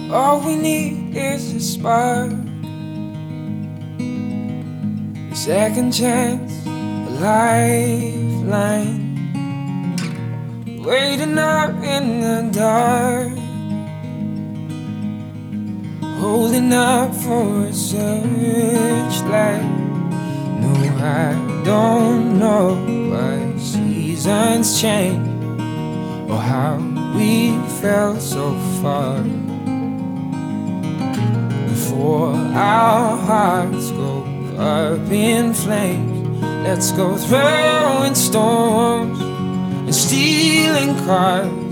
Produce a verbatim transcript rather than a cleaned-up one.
All we need is a spark, a second chance, a lifeline, waiting up in the dark, holding up for a searchlight. No, I don't know why seasons change or how we felt so far before our hearts go up in flames. Let's go throwing storms and stealing cars